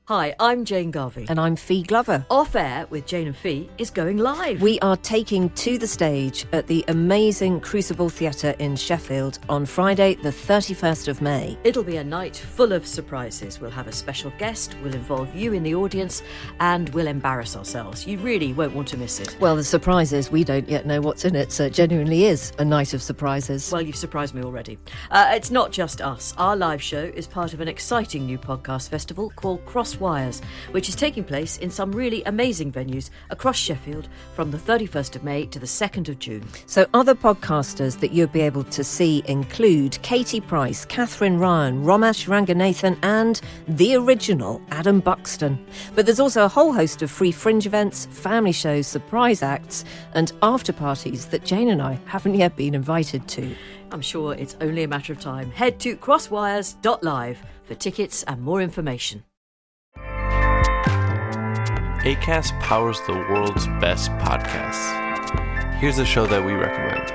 Hi, I'm Jane Garvey. And I'm Fee Glover. Off Air with Jane and Fee is going live. We are taking to the stage at the amazing Crucible Theatre in Sheffield on Friday, the 31st of May. It'll be a night full of surprises. We'll have a special guest, we'll involve you in the audience, and we'll embarrass ourselves. You really won't want to miss it. Well, the surprise is we don't yet know what's in it, so it genuinely is a night of surprises. Well, you've surprised me already. It's not just us. Our live show is part of an exciting new podcast festival called Cross Wires, which is taking place in some really amazing venues across Sheffield from the 31st of May to the 2nd of June. So other podcasters that you'll be able to see include Katie Price, Catherine Ryan, Romesh Ranganathan and the original Adam Buxton. But there's also a whole host of free fringe events, family shows, surprise acts and after parties that Jane and I haven't yet been invited to. I'm sure it's only a matter of time. Head to crosswires.live for tickets and more information. Acast powers the world's best podcasts. Here's a show that we recommend.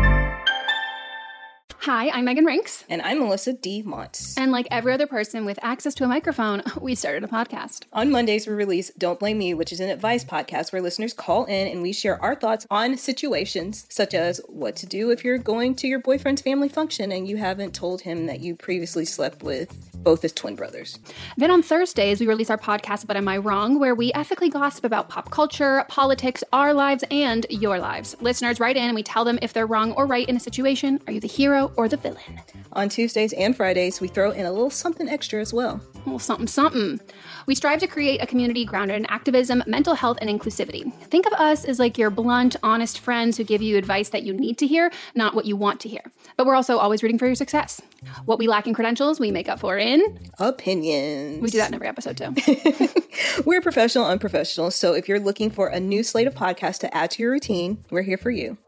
Hi, I'm Megan Rinks. And I'm Melissa D. Montz. And like every other person with access to a microphone, we started a podcast. On Mondays, we release Don't Blame Me, which is an advice podcast where listeners call in and we share our thoughts on situations such as what to do if you're going to your boyfriend's family function and you haven't told him that you previously slept with both his twin brothers. Then on Thursdays, we release our podcast, But Am I Wrong?, where we ethically gossip about pop culture, politics, our lives, and your lives. Listeners write in and we tell them if they're wrong or right in a situation. Are you the hero or the villain? On Tuesdays and Fridays, we throw in a little something extra as well. Well, something. We strive to create a community grounded in activism, mental health, and inclusivity. Think of us as like your blunt, honest friends who give you advice that you need to hear, not what you want to hear. But we're also always rooting for your success. What we lack in credentials, we make up for in opinions. We do that in every episode too. We're professional, unprofessional, so if you're looking for a new slate of podcasts to add to your routine, we're here for you.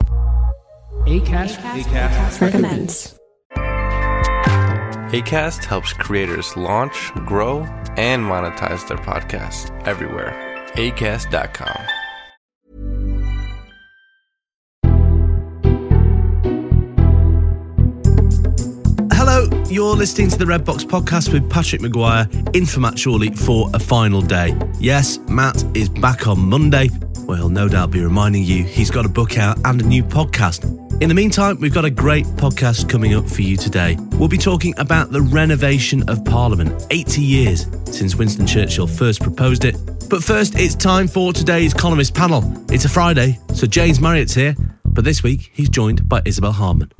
Acast recommends. Acast helps creators launch, grow, and monetize their podcasts everywhere. Acast.com. Hello, you're listening to the Red Box Podcast with Patrick Maguire in for Matt Chorley for a final day. Yes, Matt is back on Monday, where he'll no doubt be reminding you he's got a book out and a new podcast. In the meantime, we've got a great podcast coming up for you today. We'll be talking about the renovation of Parliament, 80 years since Winston Churchill first proposed it. But first, it's time for today's columnist panel. It's a Friday, so James Marriott's here, but this week he's joined by Isabel Harman.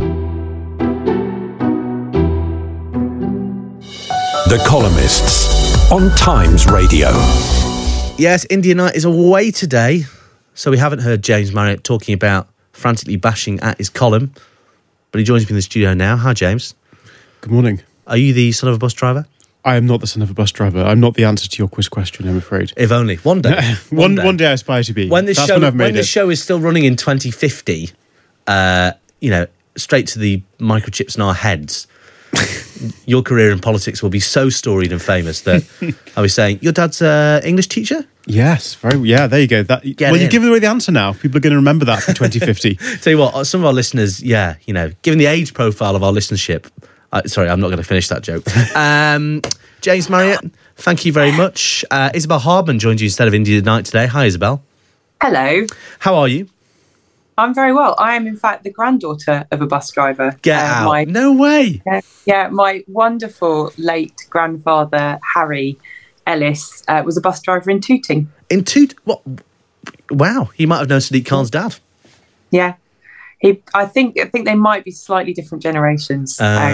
The Columnists on Times Radio. Yes, India Night is away today, so we haven't heard James Marriott talking about frantically bashing at his column, but he joins me in the studio now. Hi, James. Good morning. Are you the son of a bus driver? I am not the son of a bus driver. I'm not the answer to your quiz question, I'm afraid. If only. One day. One day I aspire to be. When this show is still running in 2050, straight to the microchips in our heads, your career in politics will be so storied and famous that I was saying, your dad's an English teacher? Yes, there you go. You've given away the answer now. People are going to remember that for 2050. Tell you what, some of our listeners, given the age profile of our listenership, sorry, I'm not going to finish that joke. James Marriott, thank you very much. Isabel Harman joined you instead of India Night today. Hi, Isabel. Hello. How are you? I'm very well. I am, in fact, the granddaughter of a bus driver. Get out. No way. Yeah, my wonderful late grandfather, Harry Ellis, was a bus driver in Tooting. In Tooting? What? Wow. He might have known Sadiq Khan's dad. Yeah. I think they might be slightly different generations.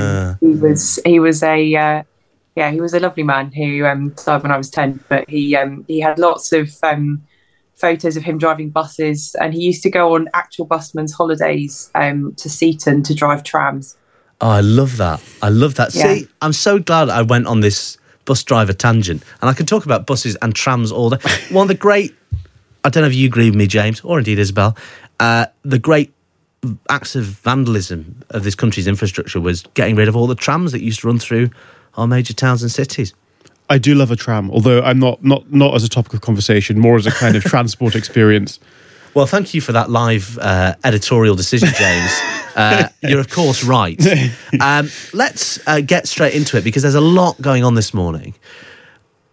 He was a lovely man who died when I was 10, but he had lots of photos of him driving buses, and he used to go on actual busman's holidays to Seaton to drive trams. Oh, I love that. Yeah. See, I'm so glad I went on this bus driver tangent, and I can talk about buses and trams all day. One of the great, I don't know if you agree with me, James, or indeed Isabel, the great acts of vandalism of this country's infrastructure was getting rid of all the trams that used to run through our major towns and cities. I do love a tram, although I'm not as a topic of conversation, more as a kind of transport experience. Well, thank you for that live editorial decision, James. You're, of course, right. Let's get straight into it, because there's a lot going on this morning.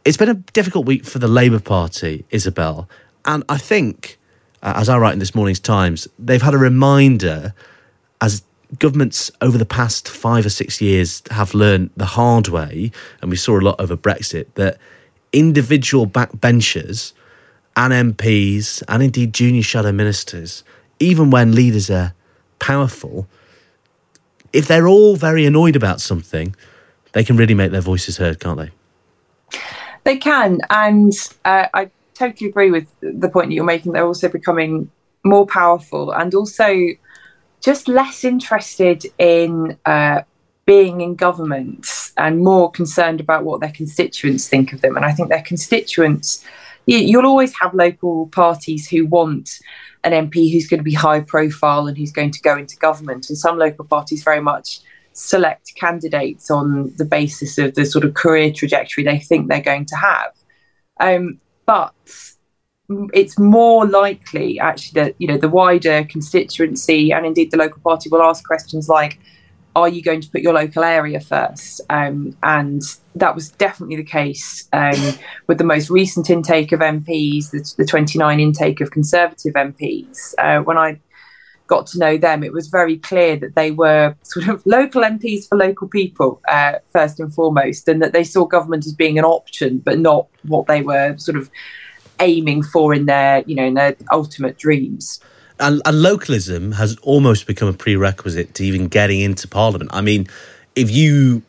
It's been a difficult week for the Labour Party, Isabel. And I think, as I write in this morning's Times, they've had a reminder, as governments over the past 5 or 6 years have learned the hard way, and we saw a lot over Brexit, that individual backbenchers and MPs and indeed junior shadow ministers, even when leaders are powerful, if they're all very annoyed about something, they can really make their voices heard, can't they? They can, and I totally agree with the point that you're making. They're also becoming more powerful and also just less interested in being in government and more concerned about what their constituents think of them. And I think their constituents, you'll always have local parties who want an MP who's going to be high profile and who's going to go into government. And some local parties very much select candidates on the basis of the sort of career trajectory they think they're going to have. But it's more likely actually that, the wider constituency and indeed the local party will ask questions like, are you going to put your local area first? And that was definitely the case with the most recent intake of MPs, the 29 intake of Conservative MPs. When I got to know them, it was very clear that they were sort of local MPs for local people, first and foremost, and that they saw government as being an option, but not what they were sort of aiming for in their ultimate dreams. And localism has almost become a prerequisite to even getting into Parliament. I mean, if you've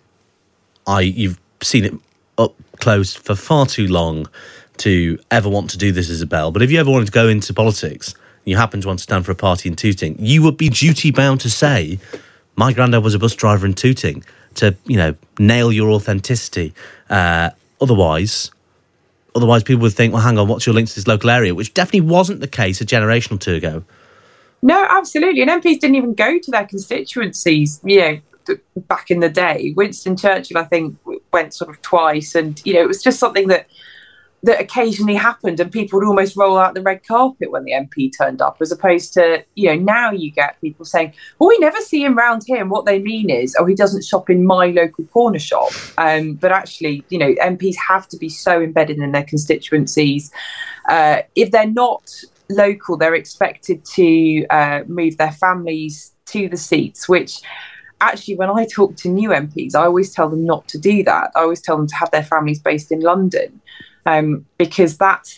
seen it up close for far too long to ever want to do this, Isabel, but if you ever wanted to go into politics, you happen to want to stand for a party in Tooting, you would be duty-bound to say, my granddad was a bus driver in Tooting, to, nail your authenticity. Otherwise people would think, well, hang on, what's your link to this local area? Which definitely wasn't the case a generation or two ago. No, absolutely. And MPs didn't even go to their constituencies, back in the day. Winston Churchill, I think, went sort of twice. And, it was just something that occasionally happened, and people would almost roll out the red carpet when the MP turned up, as opposed to, now you get people saying, well, we never see him round here. And what they mean is, oh, he doesn't shop in my local corner shop. But actually, MPs have to be so embedded in their constituencies. If they're not local, they're expected to move their families to the seats, which actually, when I talk to new MPs, I always tell them not to do that. I always tell them to have their families based in London. Because that's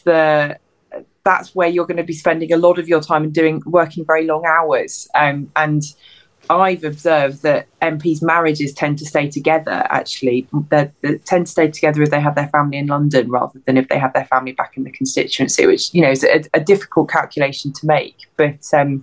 where you're going to be spending a lot of your time and working very long hours. And I've observed that MPs' marriages tend to stay together, actually. They tend to stay together if they have their family in London rather than if they have their family back in the constituency, which, is a difficult calculation to make. But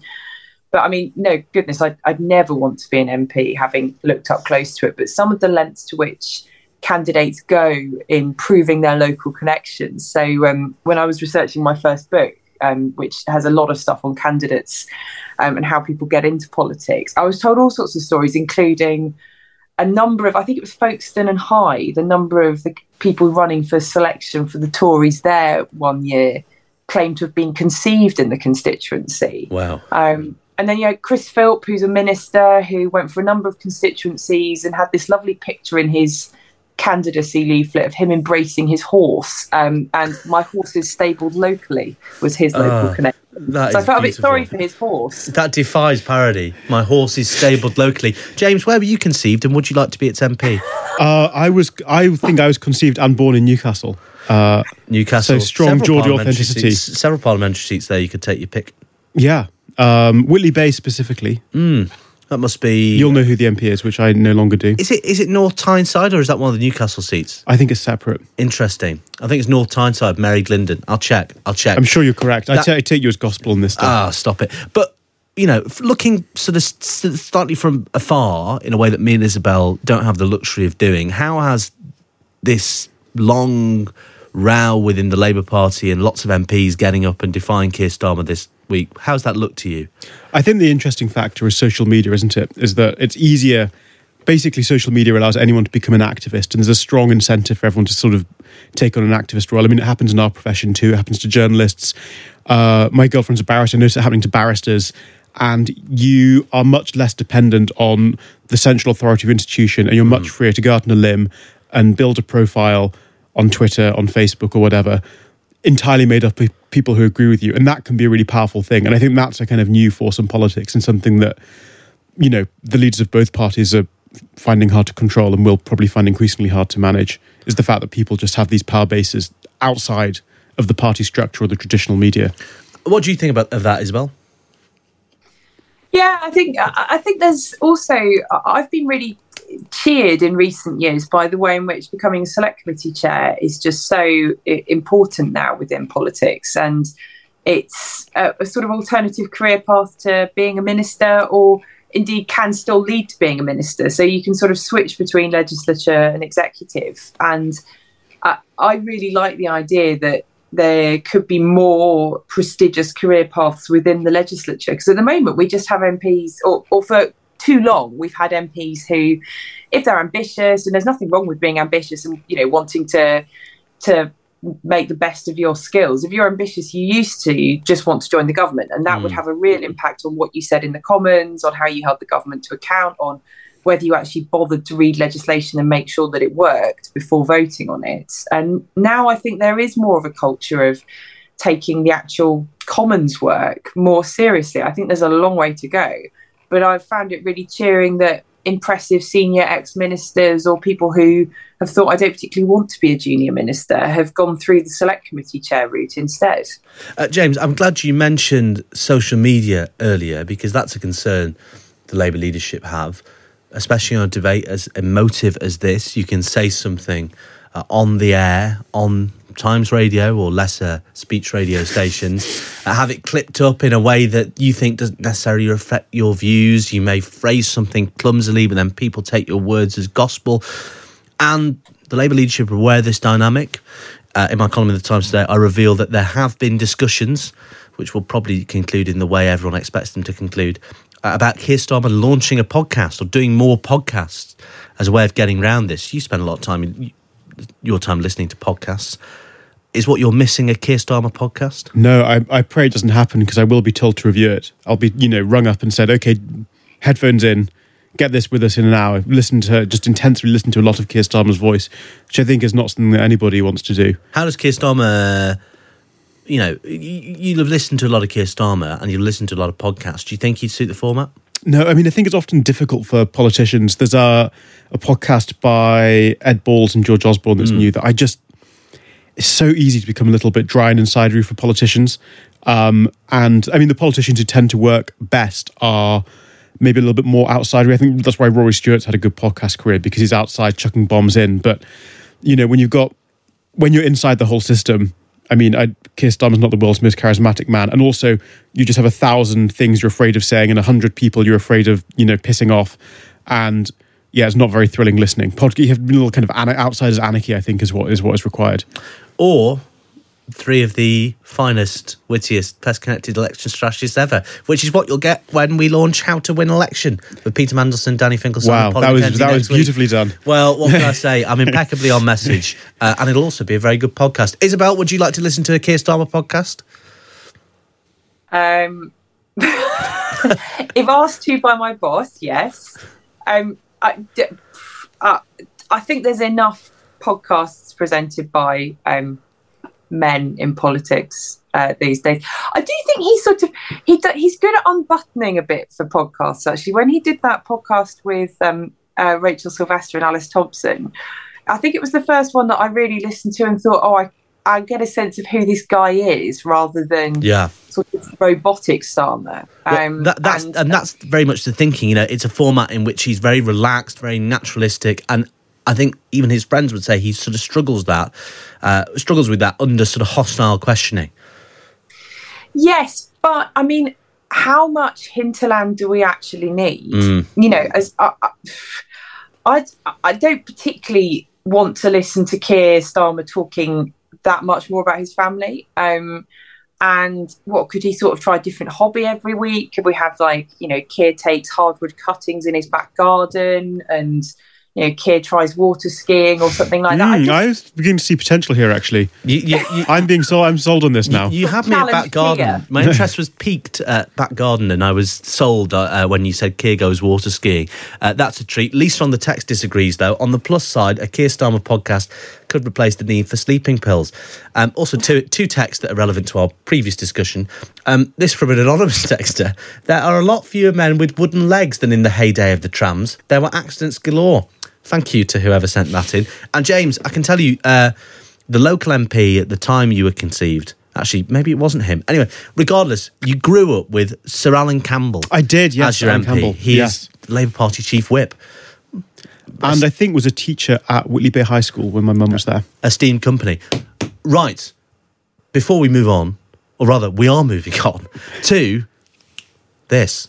I mean, no, goodness, I'd never want to be an MP, having looked up close to it. But some of the lengths to which candidates go in proving their local connections. So when I was researching my first book, which has a lot of stuff on candidates and how people get into politics, I was told all sorts of stories, including a number of, I think it was Folkestone and Hyde, the number of the people running for selection for the Tories there one year claimed to have been conceived in the constituency. Wow. And then you had Chris Philp, who's a minister who went for a number of constituencies and had this lovely picture in his candidacy leaflet of him embracing his horse, and my horse is stabled locally was his local connection. So I felt a bit sorry for his horse. That defies parody. My horse is stabled locally. James, where were you conceived, and would you like to be its MP? I think I was conceived and born in Newcastle. Newcastle. So strong Geordie authenticity. Several parliamentary seats there. You could take your pick. Yeah. Whitley Bay specifically. That must be... You'll know who the MP is, which I no longer do. Is it North Tyneside, or is that one of the Newcastle seats? I think it's separate. Interesting. I think it's North Tyneside, Mary Glindon. I'll check. I'm sure you're correct. I take you as gospel on this stuff. Stop it. But, looking sort of slightly from afar, in a way that me and Isabel don't have the luxury of doing, how has this long row within the Labour Party and lots of MPs getting up and defying Keir Starmer this week, how's that look to you? I think the interesting factor is social media, isn't it? Is that it's easier. Basically, social media allows anyone to become an activist, and there's a strong incentive for everyone to sort of take on an activist role. I mean, it happens in our profession too. It happens to journalists. My girlfriend's a barrister. I notice it happening to barristers. And you are much less dependent on the central authority of institution, and you're much freer to go out on a limb and build a profile on Twitter, on Facebook or whatever, entirely made up of people who agree with you. And that can be a really powerful thing. And I think that's a kind of new force in politics and something that, you know, the leaders of both parties are finding hard to control and will probably find increasingly hard to manage, is the fact that people just have these power bases outside of the party structure or the traditional media. What do you think of that, Isabel? Yeah, I think there's also, I've been really cheered in recent years by the way in which becoming a select committee chair is just so important now within politics, and it's a sort of alternative career path to being a minister, or indeed can still lead to being a minister. So you can sort of switch between legislature and executive. And I really like the idea that there could be more prestigious career paths within the legislature. Because at the moment we just have MPs, or for too long, we've had MPs who, if they're ambitious, and there's nothing wrong with being ambitious and, you know, wanting to make the best of your skills. If you're ambitious, you used to just want to join the government, and that would have a real impact on what you said in the Commons, on how you held the government to account, on whether you actually bothered to read legislation and make sure that it worked before voting on it. And now I think there is more of a culture of taking the actual Commons work more seriously. I think there's a long way to go, but I've found it really cheering that impressive senior ex-ministers or people who have thought, I don't particularly want to be a junior minister, have gone through the select committee chair route instead. James, I'm glad you mentioned social media earlier, because that's a concern the Labour leadership have, especially on a debate as emotive as this. You can say something on the air, on Times Radio or lesser speech radio stations, have it clipped up in a way that you think doesn't necessarily reflect your views. You may phrase something clumsily, but then people take your words as gospel. And the Labour leadership are aware of this dynamic. In my column in the Times today, I reveal that there have been discussions, which will probably conclude in the way everyone expects them to conclude, about Keir Starmer launching a podcast or doing more podcasts as a way of getting around this. You spend a lot of time, your time listening to podcasts. Is what you're missing a Keir Starmer podcast? No, I pray it doesn't happen, because I will be told to review it. I'll be, rung up and said, okay, headphones in, get this with us in an hour. Intensely listen to a lot of Keir Starmer's voice, which I think is not something that anybody wants to do. How does Keir Starmer, you'll have listened to a lot of Keir Starmer and you'll listen to a lot of podcasts. Do you think he'd suit the format? No, I mean, I think it's often difficult for politicians. There's a podcast by Ed Balls and George Osborne that's new that it's so easy to become a little bit dry and insidery for politicians. And I mean, the politicians who tend to work best are maybe a little bit more outsidery. I think that's why Rory Stewart's had a good podcast career, because he's outside chucking bombs in. But, when you're inside the whole system, I mean, Keir Starmer's not the world's most charismatic man. And also, you just have 1,000 things you're afraid of saying and 100 people you're afraid of, pissing off. And yeah, it's not very thrilling listening. You have a little kind of outsider's anarchy, I think, is what is required. Or three of the finest, wittiest, best-connected election strategists ever, which is what you'll get when we launch How to Win Election with Peter Mandelson, Danny Finkelstein. Wow, that was beautifully done. Well, what can I say? I'm impeccably on message, and it'll also be a very good podcast. Isabel, would you like to listen to a Keir Starmer podcast? If asked to by my boss, yes. I think there's enough podcasts presented by men in politics these days. I do think he's good at unbuttoning a bit for podcasts, actually. When he did that podcast with Rachel Sylvester and Alice Thompson, I think it was the first one that I really listened to and thought, I get a sense of who this guy is, rather than sort of robotic Starmer. That's very much the thinking. It's a format in which he's very relaxed, very naturalistic, and I think even his friends would say he sort of struggles with that under sort of hostile questioning. Yes, but I mean, how much hinterland do we actually need? As I don't particularly want to listen to Keir Starmer talking that much more about his family. And what could he sort of try a different hobby every week? Could we have Keir takes hardwood cuttings in his back garden, and Keir tries water skiing or something like that? I was beginning to see potential here, actually. I'm sold on this now. You had me at back garden. My interest was piqued at back garden, and I was sold when you said Keir goes water skiing. That's a treat. Lisa on the text disagrees, though. On the plus side, a Keir Starmer podcast could replace the need for sleeping pills. Also, two texts that are relevant to our previous discussion. This from an anonymous texter. There are a lot fewer men with wooden legs than in the heyday of the trams. There were accidents galore. Thank you to whoever sent that in. And James, I can tell you, the local MP at the time you were conceived, actually, maybe it wasn't him. Anyway, regardless, you grew up with Sir Alan Campbell. I did, yes. As your MP. Campbell. He yes. is the Labour Party chief whip. And I think was a teacher at Whitley Bay High School when my mum was there. Esteemed company. Right. Before we move on, or rather, we are moving on to this.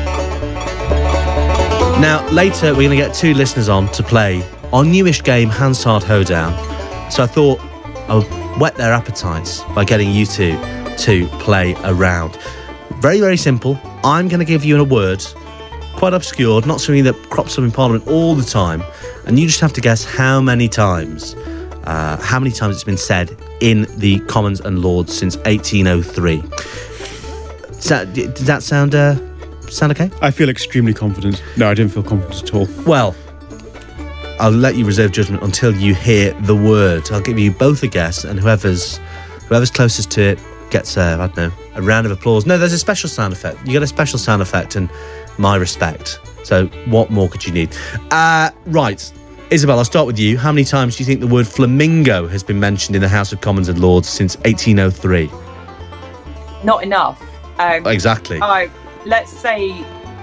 Now, later, we're going to get two listeners on to play our newish game, Hansard Hoedown. So I thought I would whet their appetites by getting you two to play around. Very, very simple. I'm going to give you a word, quite obscure, not something that crops up in Parliament all the time, and you just have to guess how many times it's been said in the Commons and Lords since 1803. Does that sound okay? I feel extremely confident. No, I didn't feel confident at all. Well, I'll let you reserve judgment until you hear the word. I'll give you both a guess, and whoever's closest to it gets a round of applause. No, there's a special sound effect. You get a special sound effect, and my respect. So what more could you need? Right, Isabel, I'll start with you. How many times do you think the word flamingo has been mentioned in the House of Commons and Lords since 1803? Not enough. Exactly. Let's say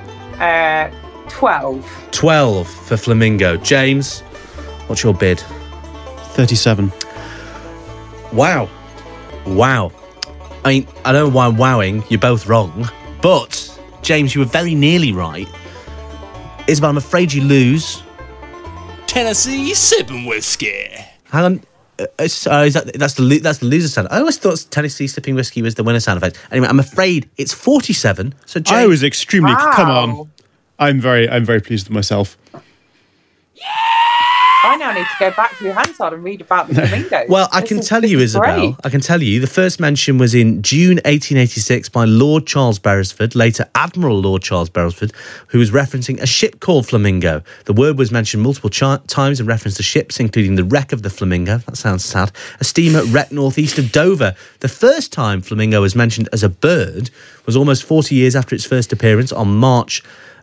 12. 12 for flamingo. James, what's your bid? 37. Wow. I mean, I don't know why I'm wowing. You're both wrong. But, James, you were very nearly right. Isabel, I'm afraid you lose. Tennessee sipping whiskey. Hang on. That's the loser sound. I always thought Tennessee sipping whiskey was the winner sound effect. Anyway, I'm afraid it's 47. So James, I was extremely... Wow. Come on. I'm very pleased with myself. I now need to go back through Hansard and read about the flamingos. Well, I can tell you, Isabel, I can tell you, the first mention was in June 1886 by Lord Charles Beresford, later Admiral Lord Charles Beresford, who was referencing a ship called Flamingo. The word was mentioned multiple times in reference to ships, including the wreck of the Flamingo. That sounds sad. A steamer wrecked northeast of Dover. The first time Flamingo was mentioned as a bird was almost 40 years after its first appearance in March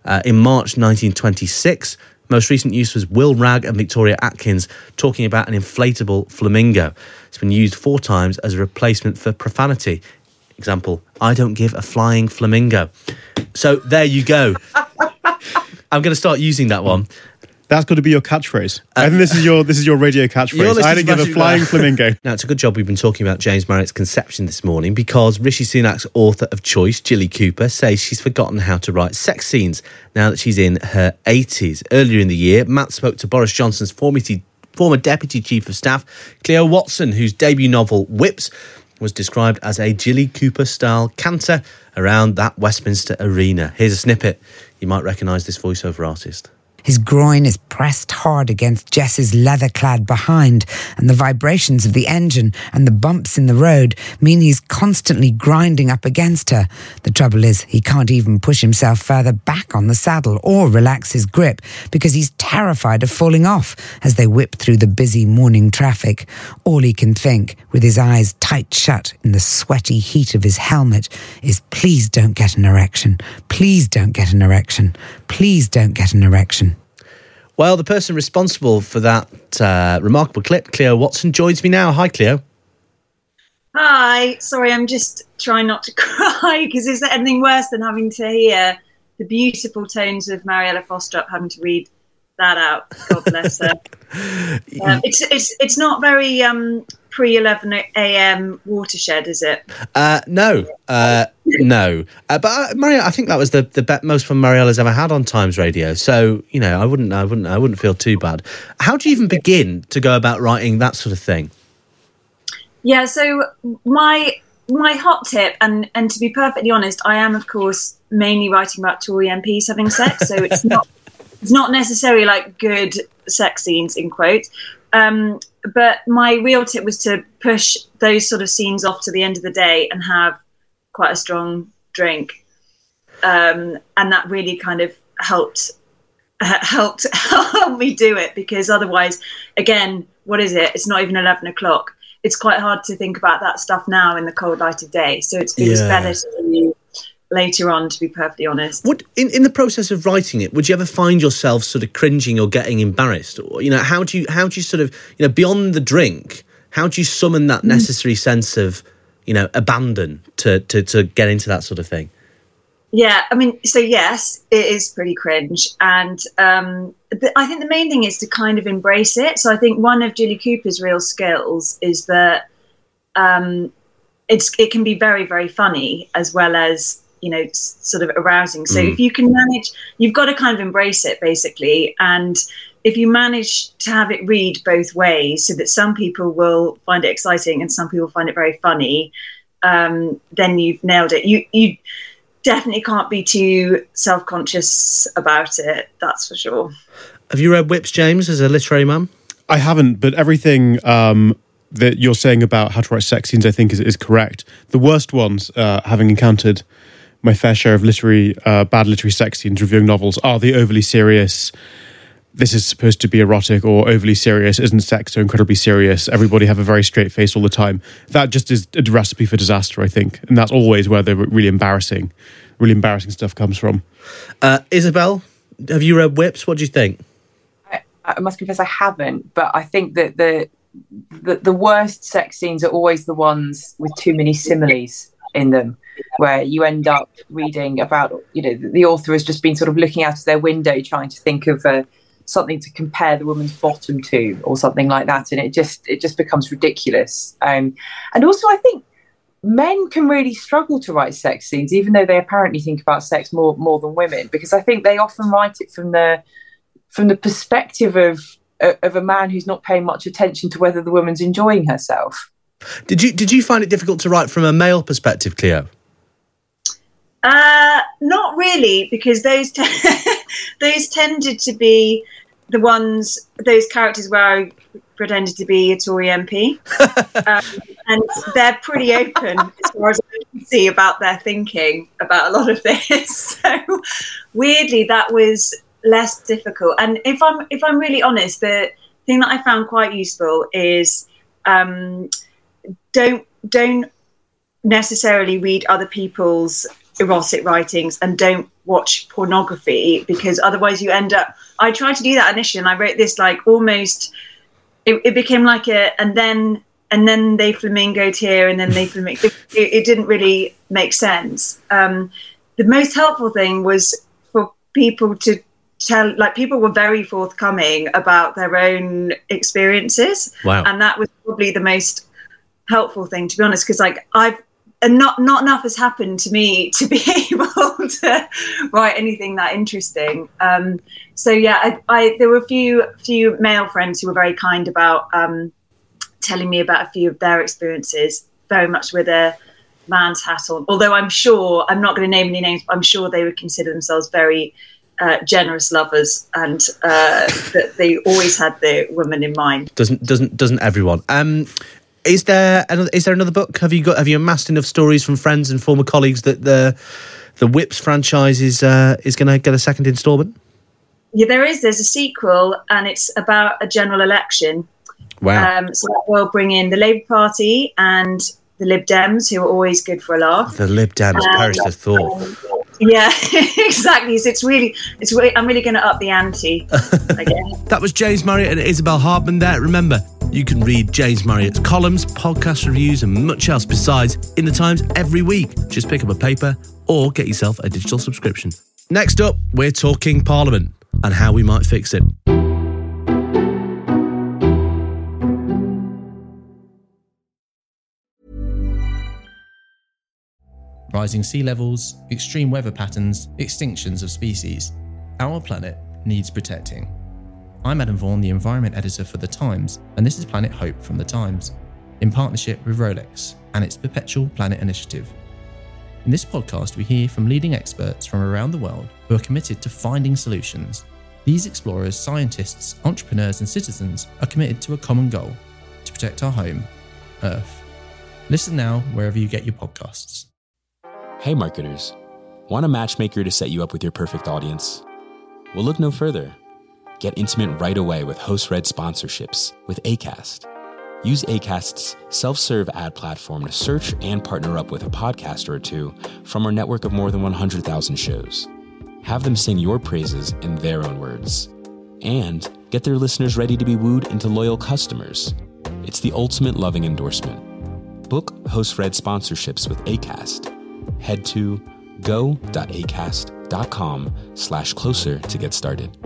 1926. Most recent use was Will Wragg and Victoria Atkins talking about an inflatable flamingo. It's been used 4 times as a replacement for profanity. Example, I don't give a flying flamingo. So there you go. I'm going to start using that one. That's got to be your catchphrase. I think this is your radio catchphrase. I didn't give a flying flamingo. Now, it's a good job we've been talking about James Marriott's conception this morning, because Rishi Sunak's author of choice, Jilly Cooper, says she's forgotten how to write sex scenes now that she's in her 80s. Earlier in the year, Matt spoke to Boris Johnson's former Deputy Chief of Staff, Cleo Watson, whose debut novel, Whips, was described as a Jilly Cooper-style canter around that Westminster arena. Here's a snippet. You might recognise this voiceover artist. His groin is pressed hard against Jess's leather-clad behind, and the vibrations of the engine and the bumps in the road mean he's constantly grinding up against her. The trouble is, he can't even push himself further back on the saddle or relax his grip because he's terrified of falling off as they whip through the busy morning traffic. All he can think, with his eyes tight shut in the sweaty heat of his helmet, is please don't get an erection. Please don't get an erection. Please don't get an erection. Well, the person responsible for that remarkable clip, Cleo Watson, joins me now. Hi, Cleo. Hi. Sorry, I'm just trying not to cry, because is there anything worse than having to hear the beautiful tones of Mariella Frostrup having to read that out? God bless her. It's not very pre-11 a.m. watershed, is it? No. No. But Mariella, I think that was the most fun Mariella's ever had on Times Radio. So, you know, I wouldn't feel too bad. How do you even begin to go about writing that sort of thing? Yeah, so my hot tip, and to be perfectly honest, I am, of course, mainly writing about Tory MPs having sex, so it's not necessarily like good sex scenes, in quotes. But my real tip was to push those sort of scenes off to the end of the day and have quite a strong drink. And that really kind of helped me do it, because otherwise, again, what is it? It's not even 11 o'clock. It's quite hard to think about that stuff now in the cold light of day. So it feels better to me later on, to be perfectly honest. What in the process of writing it, would you ever find yourself sort of cringing or getting embarrassed? Or, how do you sort of, beyond the drink, how do you summon that necessary sense of, abandon to get into that sort of thing? Yeah, I mean, so yes, it is pretty cringe. And I think the main thing is to kind of embrace it. So I think one of Julie Cooper's real skills is that it can be very, very funny as well as, sort of arousing. So if you can manage, you've got to kind of embrace it, basically. And if you manage to have it read both ways so that some people will find it exciting and some people find it very funny, then you've nailed it. You definitely can't be too self-conscious about it, that's for sure. Have you read Whips, James, as a literary man? I haven't, but everything that you're saying about how to write sex scenes, I think, is correct. The worst ones, having encountered my fair share of bad literary sex scenes reviewing novels, are the overly serious, this is supposed to be erotic, or overly serious, isn't sex so incredibly serious, everybody have a very straight face all the time. That just is a recipe for disaster, I think. And that's always where the really embarrassing stuff comes from. Isabel, have you read Whips? What do you think? I must confess I haven't, but I think that the worst sex scenes are always the ones with too many similes in them, where you end up reading about, the author has just been sort of looking out of their window trying to think of something to compare the woman's bottom to or something like that, and it just becomes ridiculous. And also I think men can really struggle to write sex scenes, even though they apparently think about sex more than women, because I think they often write it from the perspective of a man who's not paying much attention to whether the woman's enjoying herself. Did you find it difficult to write from a male perspective, Cleo? Not really, because those tended to be those characters where I pretended to be a Tory MP, and they're pretty open as far as I can see about their thinking about a lot of this. So weirdly, that was less difficult. And if I'm really honest, the thing that I found quite useful is don't necessarily read other people's erotic writings and don't watch pornography, because otherwise you end up, I tried to do that initially and I wrote this like almost, it became like and then they flamingoed here and then they flamingoed. It didn't really make sense. The most helpful thing was for people to tell, like, people were very forthcoming about their own experiences. Wow. And that was probably the most helpful thing, to be honest, because like not enough has happened to me to be able to write anything that interesting. So yeah, there were a few male friends who were very kind about telling me about a few of their experiences, very much with a man's hat on. Although I'm sure, I'm not going to name any names, but I'm sure they would consider themselves very generous lovers, and that they always had the woman in mind. Doesn't everyone? Is there another book? Have you amassed enough stories from friends and former colleagues that the Whips franchise is going to get a second instalment? Yeah, there's a sequel, and it's about a general election. Wow. So that will bring in the Labour Party and the Lib Dems, who are always good for a laugh. The Lib Dems, perish the thought. Yeah, exactly. So it's really, I'm really going to up the ante, I guess. That was James Marriott and Isabel Hartman there. Remember, you can read James Marriott's columns, podcast reviews and much else besides in The Times every week. Just pick up a paper or get yourself a digital subscription. Next up, we're talking Parliament and how we might fix it. Rising sea levels, extreme weather patterns, extinctions of species. Our planet needs protecting. I'm Adam Vaughan, the Environment Editor for The Times, and this is Planet Hope from The Times, in partnership with Rolex and its Perpetual Planet Initiative. In this podcast, we hear from leading experts from around the world who are committed to finding solutions. These explorers, scientists, entrepreneurs and citizens are committed to a common goal: to protect our home, Earth. Listen now wherever you get your podcasts. Hey marketers, want a matchmaker to set you up with your perfect audience? Well, look no further. Get intimate right away with host-read sponsorships with Acast. Use Acast's self-serve ad platform to search and partner up with a podcaster or two from our network of more than 100,000 shows. Have them sing your praises in their own words. And get their listeners ready to be wooed into loyal customers. It's the ultimate loving endorsement. Book host-read sponsorships with Acast. Head to go.acast.com/closer to get started.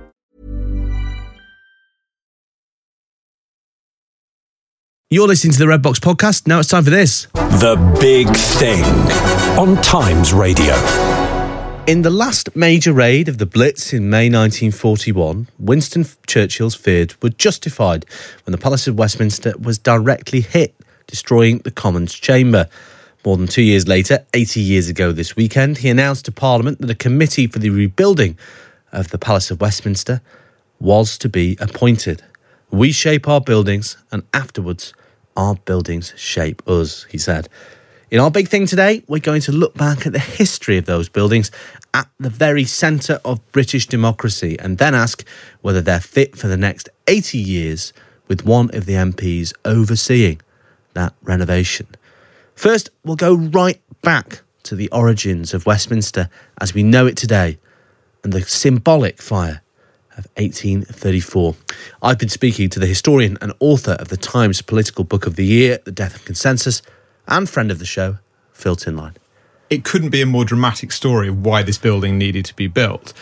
You're listening to the Redbox podcast. Now it's time for this. The Big Thing on Times Radio. In the last major raid of the Blitz in May 1941, Winston Churchill's fears were justified when the Palace of Westminster was directly hit, destroying the Commons chamber. More than 2 years later, 80 years ago this weekend, he announced to Parliament that a committee for the rebuilding of the Palace of Westminster was to be appointed. We shape our buildings, and afterwards, our buildings shape us, he said. In our big thing today, we're going to look back at the history of those buildings at the very centre of British democracy and then ask whether they're fit for the next 80 years with one of the MPs overseeing that renovation. First, we'll go right back to the origins of Westminster as we know it today and the symbolic fire of 1834. I've been speaking to the historian and author of the Times Political Book of the Year, The Death of Consensus, and friend of the show, Phil Tinline. It couldn't be a more dramatic story of why this building needed to be built.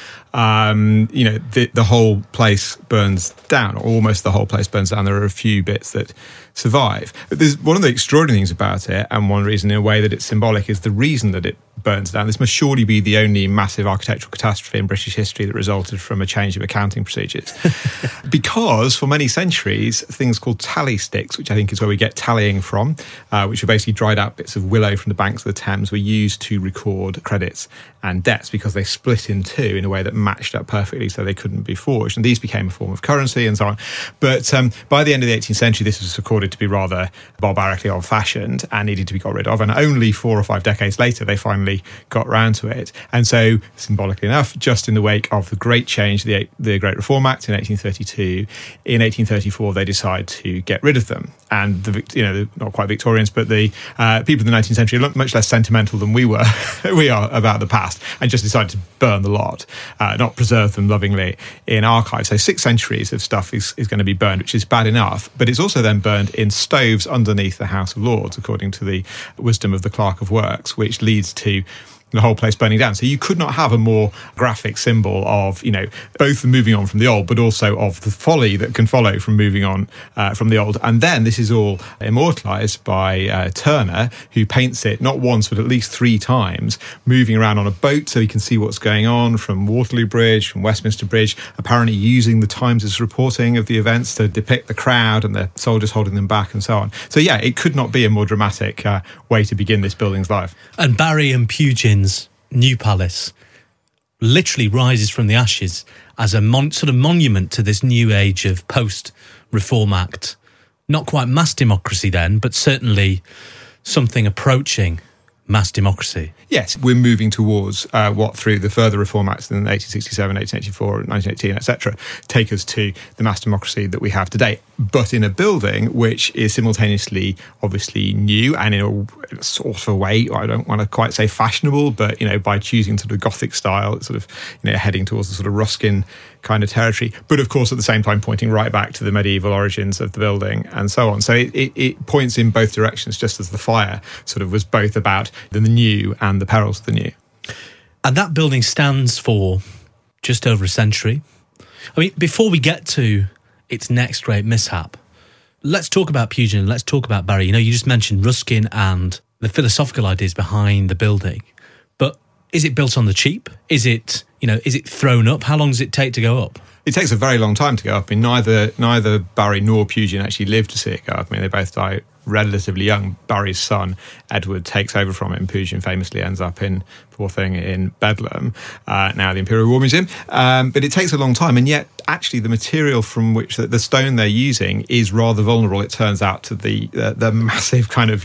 The whole place burns down, or almost the whole place burns down. There are a few bits that survive. But there's one of the extraordinary things about it, and one reason in a way that it's symbolic, is the reason that it burns down. This must surely be the only massive architectural catastrophe in British history that resulted from a change of accounting procedures. Because for many centuries, things called tally sticks, which I think is where we get tallying from, which were basically dried out bits of willow from the banks of the Thames, were used to record credits and debts because they split in two in a way that matched up perfectly so they couldn't be forged. And these became a form of currency and so on. But by the end of the 18th century, this was recorded to be rather barbarically old-fashioned and needed to be got rid of. And only 4 or 5 decades later, they finally got round to it. And so, symbolically enough, just in the wake of the Great Change, the Great Reform Act in 1832, in 1834, they decide to get rid of them. And the not quite Victorians, but the people in the 19th century are much less sentimental than we are about the past, and just decided to burn the lot, not preserve them lovingly in archives. So 6 centuries of stuff is going to be burned, which is bad enough, but it's also then burned in stoves underneath the House of Lords, according to the wisdom of the Clerk of Works, which leads to the whole place burning down. So you could not have a more graphic symbol of, both the moving on from the old, but also of the folly that can follow from moving on from the old. And then this is all immortalised by Turner, who paints it not once, but at least 3 times, moving around on a boat so he can see what's going on from Waterloo Bridge, from Westminster Bridge, apparently using the Times' reporting of the events to depict the crowd and the soldiers holding them back and so on. So yeah, it could not be a more dramatic way to begin this building's life. And Barry and Pugin's new palace literally rises from the ashes as a sort of monument to this new age of post-Reform Act. Not quite mass democracy then, but certainly something approaching mass democracy. Yes, we're moving towards through the further Reform Acts in 1867, 1884, 1918, etc., take us to the mass democracy that we have today, but in a building which is simultaneously obviously new and in a sort of a way, I don't want to quite say fashionable, but, by choosing sort of Gothic style, it's sort of, heading towards the sort of Ruskin kind of territory, but of course at the same time pointing right back to the medieval origins of the building and so on. So it points in both directions, just as the fire sort of was both about the new and the perils of the new. And that building stands for just over a century. I mean, before we get to its next great mishap, let's talk about Pugin, let's talk about Barry. You just mentioned Ruskin and the philosophical ideas behind the building, but is it built on the cheap? Is it thrown up? How long does it take to go up? It takes a very long time to go up. I mean, neither Barry nor Pugin actually lived to see it go up. I mean, they both die relatively young. Barry's son, Edward, takes over from it, and Pugin famously ends up in, poor thing, in Bedlam, now the Imperial War Museum. But it takes a long time, and yet actually the material from which the stone they're using is rather vulnerable, it turns out, to the massive kind of,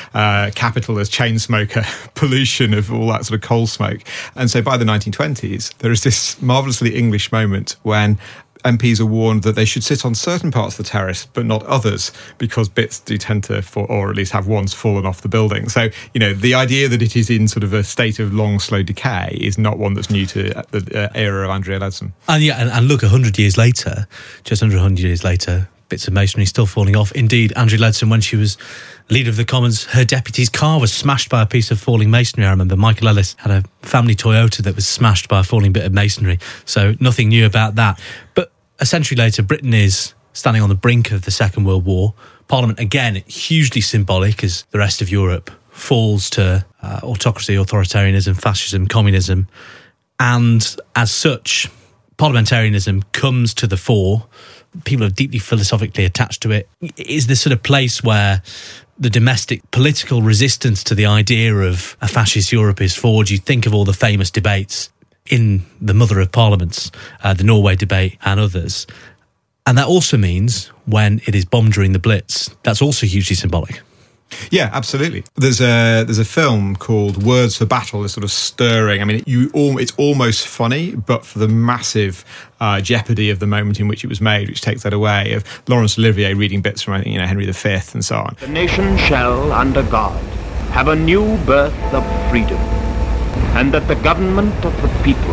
capitalist chain smoker pollution of all that sort of coal smoke. And so by the 1920s, there is this marvellously English moment when MPs are warned that they should sit on certain parts of the terrace but not others, because bits do tend to fall, or at least have once fallen off the building. So, the idea that it is in sort of a state of long, slow decay is not one that's new to the era of Andrea Leadsom. And look, 100 years later, just under 100 years later, bits of masonry still falling off. Indeed, Andrea Leadsom, when she was Leader of the Commons, her deputy's car was smashed by a piece of falling masonry. I remember Michael Ellis had a family Toyota that was smashed by a falling bit of masonry. So nothing new about that. But a century later, Britain is standing on the brink of the Second World War. Parliament, again, hugely symbolic as the rest of Europe falls to autocracy, authoritarianism, fascism, communism. And as such, parliamentarianism comes to the fore. People are deeply philosophically attached to it. It is this sort of place where the domestic political resistance to the idea of a fascist Europe is forged. You think of all the famous debates in the mother of parliaments, the Norway debate and others. And that also means when it is bombed during the Blitz, that's also hugely symbolic. Yeah, absolutely. There's a film called Words for Battle. It's sort of stirring. I mean, it's almost funny, but for the massive jeopardy of the moment in which it was made, which takes that away, of Laurence Olivier reading bits from, Henry V and so on. The nation shall, under God, have a new birth of freedom, and that the government of the people,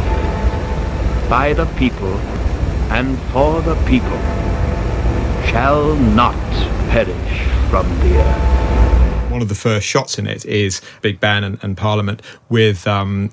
by the people, and for the people, shall not perish from the earth. One of the first shots in it is Big Ben and Parliament with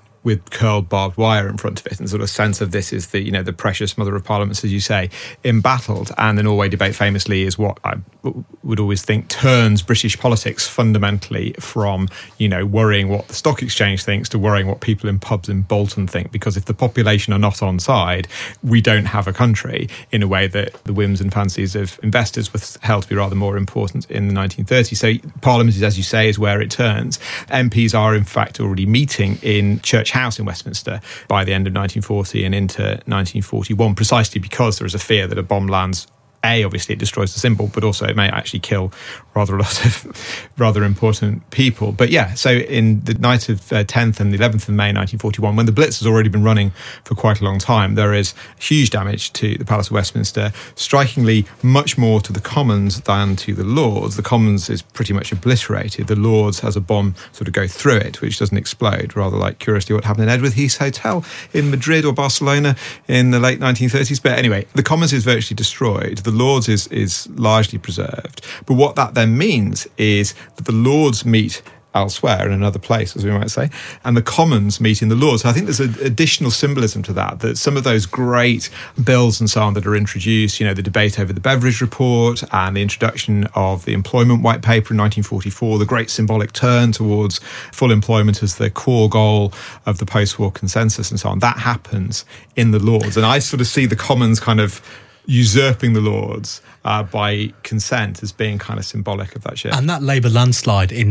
curled barbed wire in front of it, and sort of sense of this is the the precious mother of parliaments, as you say, embattled. And the Norway debate famously is what I would always think turns British politics fundamentally from worrying what the stock exchange thinks to worrying what people in pubs in Bolton think, because if the population are not on side, we don't have a country, in a way that the whims and fancies of investors was held to be rather more important in the 1930s. So Parliament is, as you say, is where it turns. MPs are in fact already meeting in Church House in Westminster by the end of 1940 and into 1941, precisely because there is a fear that a bomb lands. Obviously it destroys the symbol, but also it may actually kill rather a lot of rather important people. But yeah, so in the night of 10th and the 11th of May 1941, when the Blitz has already been running for quite a long time, there is huge damage to the Palace of Westminster, strikingly much more to the Commons than to the Lords. The Commons is pretty much obliterated. The Lords has a bomb sort of go through it, which doesn't explode, rather like, curiously, what happened in Edward Heath's Hotel in Madrid or Barcelona in the late 1930s. But anyway, the Commons is virtually destroyed. The Lords is largely preserved. But what that then means is that the Lords meet elsewhere in another place, as we might say, and the Commons meet in the Lords. So I think there's an additional symbolism to that some of those great bills and so on that are introduced, the debate over the Beveridge Report and the introduction of the Employment White Paper in 1944, the great symbolic turn towards full employment as the core goal of the post-war consensus and so on, that happens in the Lords. And I sort of see the Commons kind of usurping the Lords by consent as being kind of symbolic of that shift. And that Labour landslide in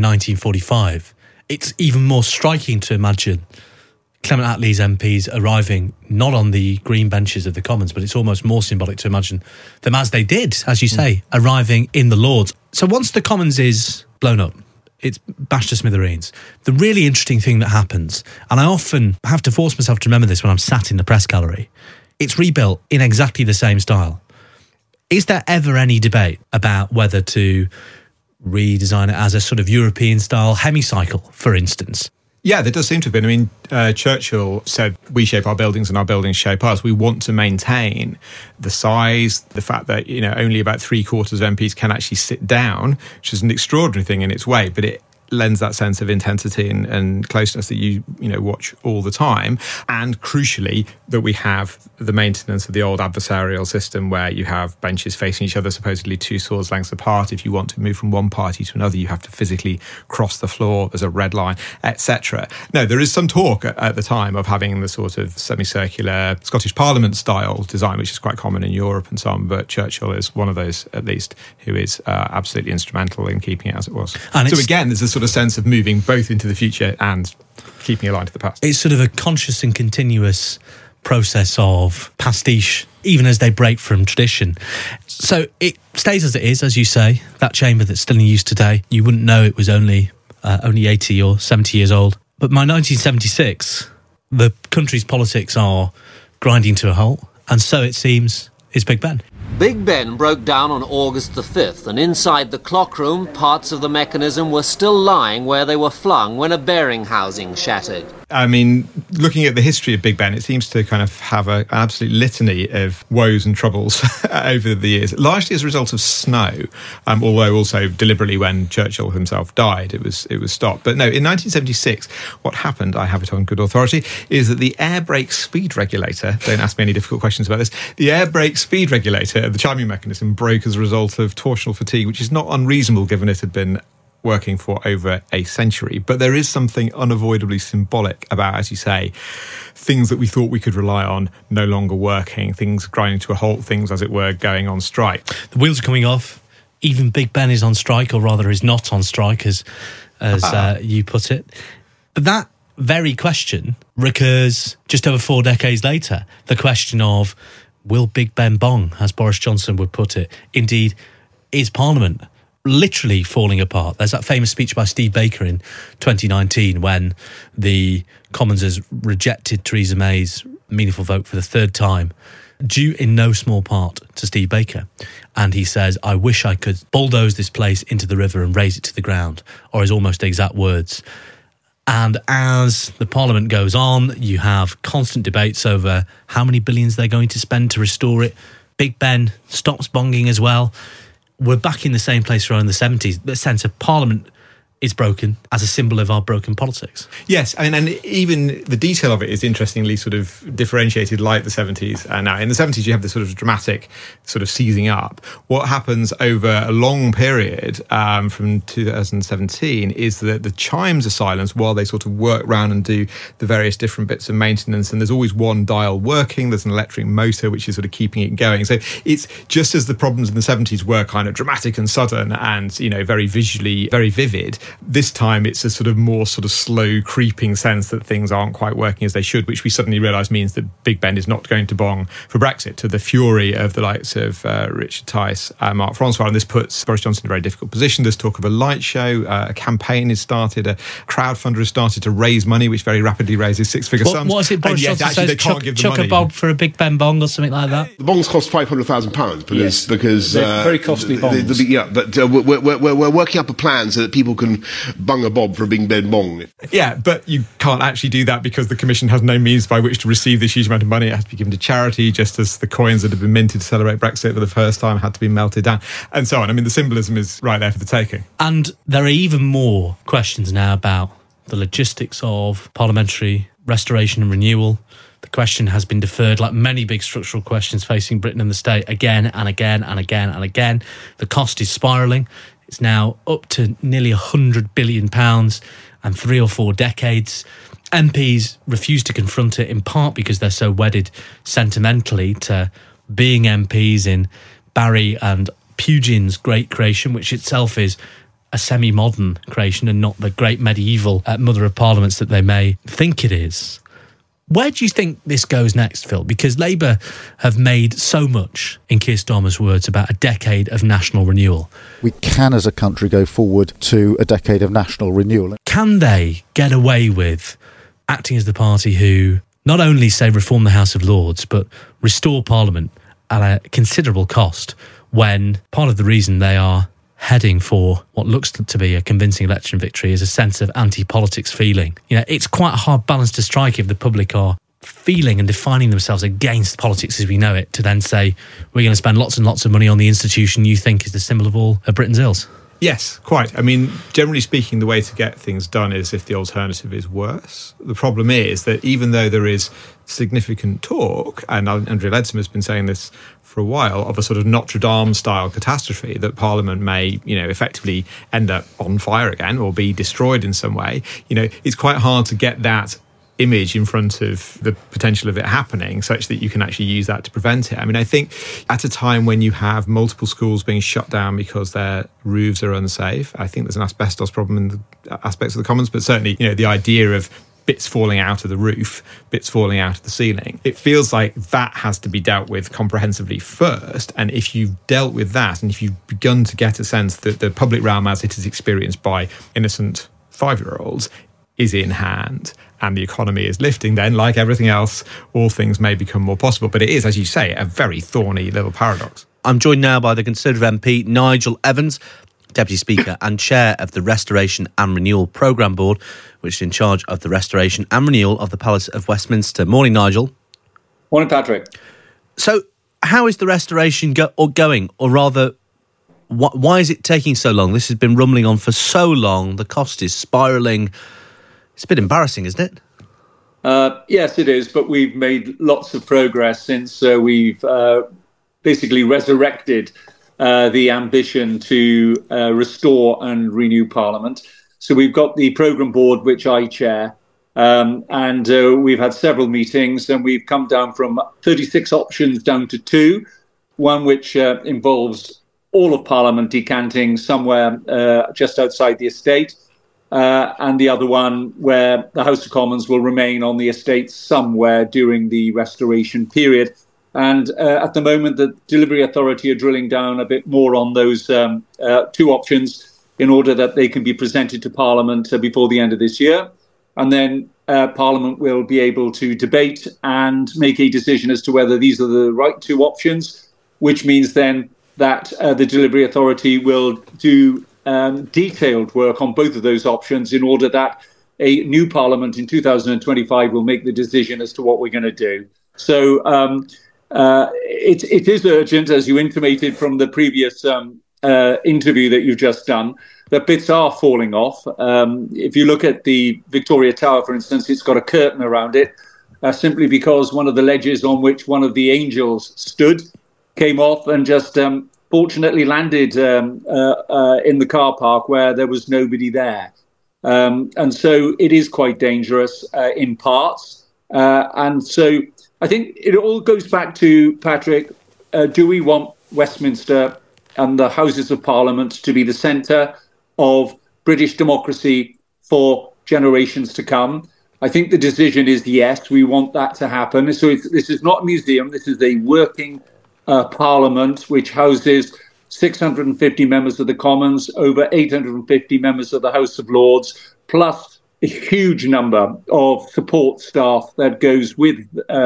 1945, it's even more striking to imagine Clement Attlee's MPs arriving not on the green benches of the Commons, but it's almost more symbolic to imagine them, as they did, as you say, arriving in the Lords. So once the Commons is blown up, it's bashed to smithereens. The really interesting thing that happens, and I often have to force myself to remember this when I'm sat in the press gallery, it's rebuilt in exactly the same style. Is there ever any debate about whether to redesign it as a sort of European-style hemicycle, for instance? Yeah, there does seem to have been. I mean, Churchill said, we shape our buildings and our buildings shape us. We want to maintain the size, the fact that, only about 3/4 of MPs can actually sit down, which is an extraordinary thing in its way, but it lends that sense of intensity and closeness that you watch all the time. And crucially, that we have the maintenance of the old adversarial system where you have benches facing each other, supposedly 2 swords lengths apart. If you want to move from one party to another, you have to physically cross the floor. There's a red line, etc. No, there is some talk at the time of having the sort of semicircular Scottish Parliament style design, which is quite common in Europe and so on. But Churchill is one of those, at least, who is absolutely instrumental in keeping it as it was. And so again, there's a sort of sense of moving both into the future and keeping aligned to the past. It's sort of a conscious and continuous process of pastiche, even as they break from tradition. So it stays as it is, as you say, that chamber that's still in use today. You wouldn't know it was only 80 or 70 years old. But by 1976, the country's politics are grinding to a halt, and so it seems Here's Big Ben. Big Ben broke down on August the 5th, and inside the clock room, parts of the mechanism were still lying where they were flung when a bearing housing shattered. I mean, looking at the history of Big Ben, it seems to kind of have an absolute litany of woes and troubles over the years, largely as a result of snow, although also deliberately when Churchill himself died, it was stopped. But no, in 1976, what happened, I have it on good authority, is that the air brake speed regulator, don't ask me any difficult questions about this, the air brake speed regulator of the chiming mechanism broke as a result of torsional fatigue, which is not unreasonable given it had been working for over a century. But there is something unavoidably symbolic about, as you say, things that we thought we could rely on no longer working, things grinding to a halt, things, as it were, going on strike. The wheels are coming off. Even Big Ben is on strike, or rather is not on strike, as you put it. But that very question recurs just over 4 decades later. The question of, will Big Ben bong, as Boris Johnson would put it? Indeed, is Parliament literally falling apart? There's that famous speech by Steve Baker in 2019 when the Commons rejected Theresa May's meaningful vote for the third time, due in no small part to Steve Baker. And he says, I wish I could bulldoze this place into the river and raze it to the ground, or his almost exact words. And as the Parliament goes on, you have constant debates over how many billions they're going to spend to restore it. Big Ben stops bonging as well. We're back in the same place we were in the 70s. The sense of Parliament is broken as a symbol of our broken politics. Yes, I mean, and even the detail of it is interestingly sort of differentiated like the 70s. Now, in the 70s, you have this sort of dramatic sort of seizing up. What happens over a long period from 2017 is that the chimes are silenced while they sort of work round and do the various different bits of maintenance. And there's always one dial working. There's an electric motor, which is sort of keeping it going. So it's just as the problems in the 70s were kind of dramatic and sudden and, you know, very visually, very vivid. This time it's a sort of more sort of slow creeping sense that things aren't quite working as they should, which we suddenly realise means that Big Ben is not going to bong for Brexit, to the fury of the likes of Richard Tice and Mark Francois. And this puts Boris Johnson in a very difficult position. There's talk of a light show, a campaign is started, a crowdfunder has started to raise money, which very rapidly raises six-figure sums. What is it Boris Johnson says? They can't give the money. Chuck a bob for a Big Ben bong or something like that? The bongs cost £500,000 because they're very costly bongs. Yeah, but we're working up a plan so that people can bung a bob for a Big Ben bong. Yeah, but you can't actually do that because the Commission has no means by which to receive this huge amount of money. It has to be given to charity, just as the coins that have been minted to celebrate Brexit for the first time had to be melted down, and so on. I mean, the symbolism is right there for the taking. And there are even more questions now about the logistics of parliamentary restoration and renewal. The question has been deferred, like many big structural questions facing Britain and the state, again and again and again and again. The cost is spiralling. It's now up to nearly £100 billion and 3 or 4 decades. MPs refuse to confront it, in part because they're so wedded sentimentally to being MPs in Barry and Pugin's great creation, which itself is a semi-modern creation and not the great medieval mother of parliaments that they may think it is. Where do you think this goes next, Phil? Because Labour have made so much, in Keir Starmer's words, about a decade of national renewal. We can, as a country, go forward to a decade of national renewal. Can they get away with acting as the party who not only say reform the House of Lords, but restore Parliament at a considerable cost, when part of the reason they are heading for what looks to be a convincing election victory is a sense of anti-politics feeling? You know, it's quite a hard balance to strike if the public are feeling and defining themselves against politics as we know it, to then say, we're going to spend lots and lots of money on the institution you think is the symbol of all of Britain's ills. Yes, quite. I mean, generally speaking, the way to get things done is if the alternative is worse. The problem is that even though there is significant talk, and Andrea Leadsom has been saying this for a while, of a sort of Notre Dame-style catastrophe, that Parliament may, you know, effectively end up on fire again or be destroyed in some way, you know, it's quite hard to get that image in front of the potential of it happening such that you can actually use that to prevent it. I mean, I think at a time when you have multiple schools being shut down because their roofs are unsafe, I think there's an asbestos problem in the aspects of the Commons, but certainly, you know, the idea of bits falling out of the roof, bits falling out of the ceiling, it feels like that has to be dealt with comprehensively first. And if you've dealt with that, and if you've begun to get a sense that the public realm as it is experienced by innocent 5-year-olds is in hand and the economy is lifting, then, like everything else, all things may become more possible. But it is, as you say, a very thorny little paradox. I'm joined now by the Conservative MP Nigel Evans, Deputy Speaker and Chair of the Restoration and Renewal Programme Board, which is in charge of the restoration and renewal of the Palace of Westminster. Morning, Nigel. Morning, Patrick. So, how is the restoration going? Or rather, why is it taking so long? This has been rumbling on for so long. The cost is spiralling. It's a bit embarrassing, isn't it? Yes, it is. But we've made lots of progress since we've basically resurrected the ambition to restore and renew Parliament. So we've got the programme board, which I chair, and we've had several meetings, and we've come down from 36 options down to 2, one which involves all of Parliament decanting somewhere just outside the estate, and the other one where the House of Commons will remain on the estate somewhere during the restoration period. And at the moment, the Delivery Authority are drilling down a bit more on those 2 options in order that they can be presented to Parliament before the end of this year. And then Parliament will be able to debate and make a decision as to whether these are the right 2 options, which means then that the Delivery Authority will do detailed work on both of those options in order that a new Parliament in 2025 will make the decision as to what we're going to do. So it is urgent, as you intimated from the previous interview that you've just done, that bits are falling off. If you look at the Victoria Tower, for instance, it's got a curtain around it simply because one of the ledges on which one of the angels stood came off and just fortunately landed in the car park where there was nobody there. And so it is quite dangerous in parts. And so I think it all goes back to, Patrick, do we want Westminster and the Houses of Parliament to be the centre of British democracy for generations to come? I think the decision is yes, we want that to happen. So this is not a museum, this is a working Parliament which houses 650 members of the Commons, over 850 members of the House of Lords, plus a huge number of support staff that goes with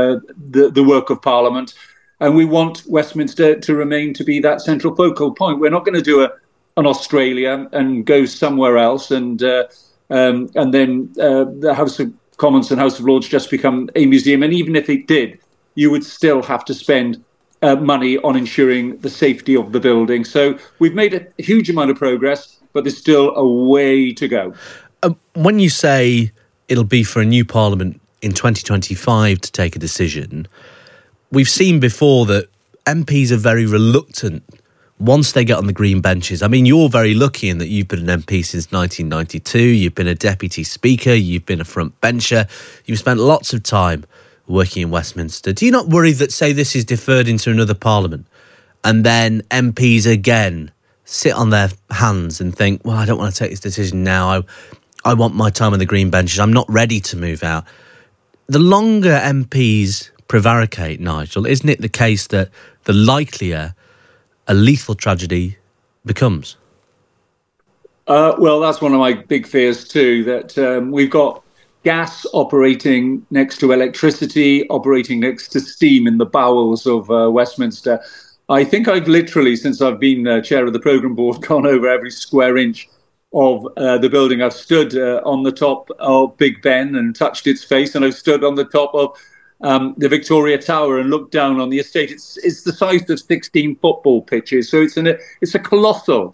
the work of Parliament. And we want Westminster to remain to be that central focal point. We're not going to do an Australia and go somewhere else and then the House of Commons and House of Lords just become a museum. And even if it did, you would still have to spend money on ensuring the safety of the building. So we've made a huge amount of progress, but there's still a way to go. When you say it'll be for a new Parliament in 2025 to take a decision, we've seen before that MPs are very reluctant once they get on the green benches. I mean, you're very lucky in that you've been an MP since 1992, you've been a Deputy Speaker, you've been a front bencher, you've spent lots of time working in Westminster. Do you not worry that, say, this is deferred into another Parliament and then MPs again sit on their hands and think, well, I don't want to take this decision now, I want my time on the green benches, I'm not ready to move out? The longer MPs prevaricate, Nigel, isn't it the case that the likelier a lethal tragedy becomes? Well, that's one of my big fears too, that we've got gas operating next to electricity, operating next to steam in the bowels of Westminster. I think I've literally, since I've been chair of the programme board, gone over every square inch of the building. I've stood on the top of Big Ben and touched its face, and I've stood on the top of the Victoria Tower and looked down on the estate. It's the size of 16 football pitches, so it's a colossal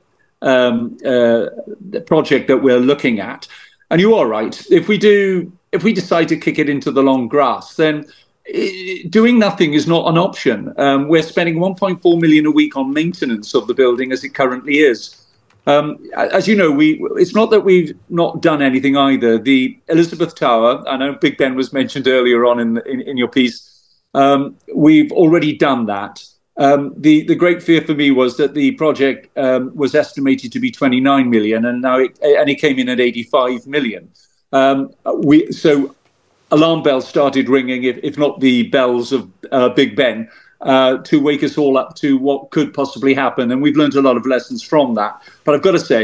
project that we're looking at. And you are right. If we decide to kick it into the long grass, then doing nothing is not an option. We're spending 1.4 million a week on maintenance of the building as it currently is. As you know, it's not that we've not done anything either. The Elizabeth Tower, I know Big Ben was mentioned earlier on in your piece, we've already done that. The great fear for me was that the project was estimated to be 29 million, and now it came in at 85 million. So alarm bells started ringing, if not the bells of Big Ben, to wake us all up to what could possibly happen. And we've learned a lot of lessons from that. But I've got to say,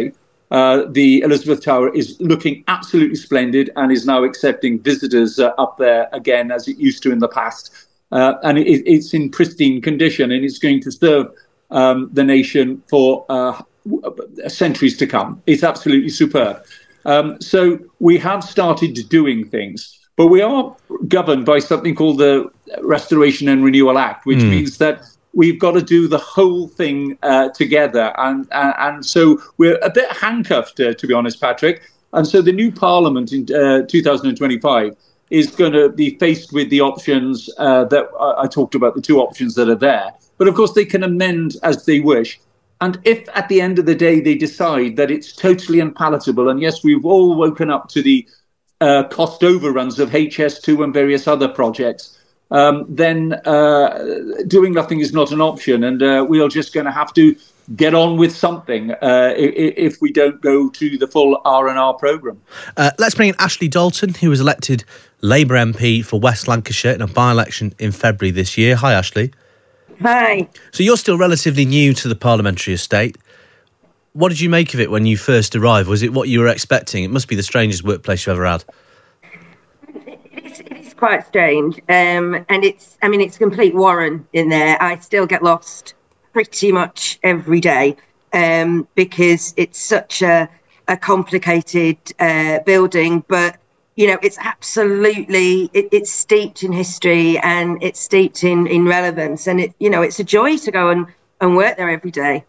The Elizabeth Tower is looking absolutely splendid and is now accepting visitors up there again, as it used to in the past. And it's in pristine condition, and it's going to serve the nation for centuries to come. It's absolutely superb. So we have started doing things, but we are governed by something called the Restoration and Renewal Act, which means that we've got to do the whole thing together. And so we're a bit handcuffed, to be honest, Patrick. And so the new Parliament in 2025 is going to be faced with the options that I talked about, the two options that are there. But of course, they can amend as they wish. And if at the end of the day they decide that it's totally unpalatable, and yes, we've all woken up to the cost overruns of HS2 and various other projects, then doing nothing is not an option. And we are just going to have to get on with something if we don't go to the full R&R programme. Let's bring in Ashley Dalton, who was elected Labour MP for West Lancashire in a by-election in February this year. Hi, Ashley. Hi. So you're still relatively new to the parliamentary estate. What did you make of it when you first arrived? Was it what you were expecting? It must be the strangest workplace you've ever had. It is quite strange. And it's a complete warren in there. I still get lost pretty much every day because it's such a complicated building, but it's absolutely, it's steeped in history and it's steeped in relevance. And it's a joy to go and work there every day.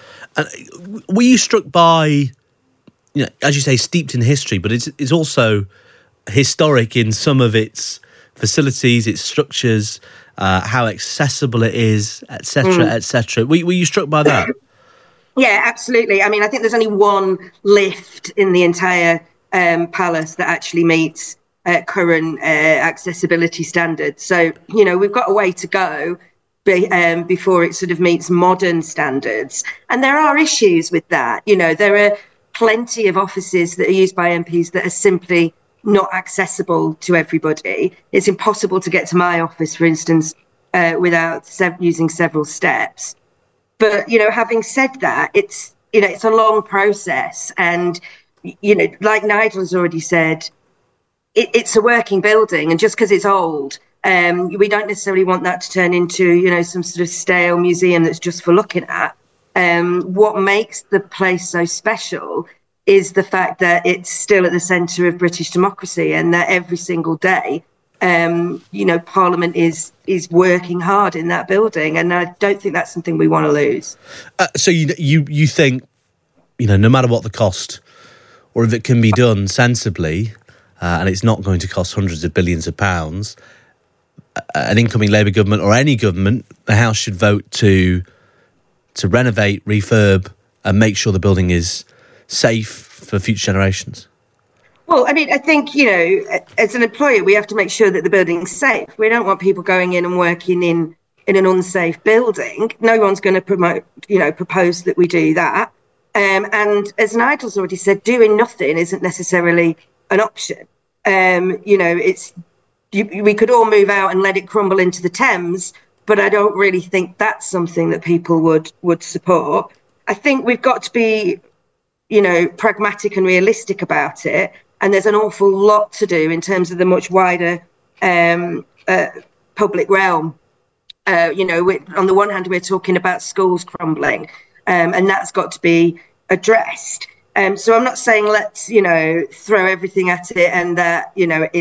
Were you struck by, as you say, steeped in history, but it's also historic in some of its facilities, its structures, how accessible it is, etc., etc. Were you struck by that? Yeah, absolutely. I mean, I think there's only one lift in the entire palace that actually meets current accessibility standards. So, we've got a way to go before it sort of meets modern standards. And there are issues with that. There are plenty of offices that are used by MPs that are simply not accessible to everybody. It's impossible to get to my office, for instance, without using several steps. But, having said that, it's a long process. And, like Nigel has already said, it's a working building. And just because it's old, we don't necessarily want that to turn into, some sort of stale museum that's just for looking at. What makes the place so special is the fact that it's still at the centre of British democracy, and that every single day, Parliament is working hard in that building, and I don't think that's something we want to lose. So you think, no matter what the cost, or if it can be done sensibly, and it's not going to cost hundreds of billions of pounds, an incoming Labour government or any government, the House should vote to renovate, refurb, and make sure the building is safe for future generations? Well, I mean, I think, as an employer, we have to make sure that the building's safe. We don't want people going in and working in an unsafe building. No one's going to propose that we do that. And as Nigel's already said, doing nothing isn't necessarily an option. We could all move out and let it crumble into the Thames, but I don't really think that's something that people would support. I think we've got to be pragmatic and realistic about it. And there's an awful lot to do in terms of the much wider public realm. On the one hand, we're talking about schools crumbling, and that's got to be addressed. So I'm not saying let's, throw everything at it and that,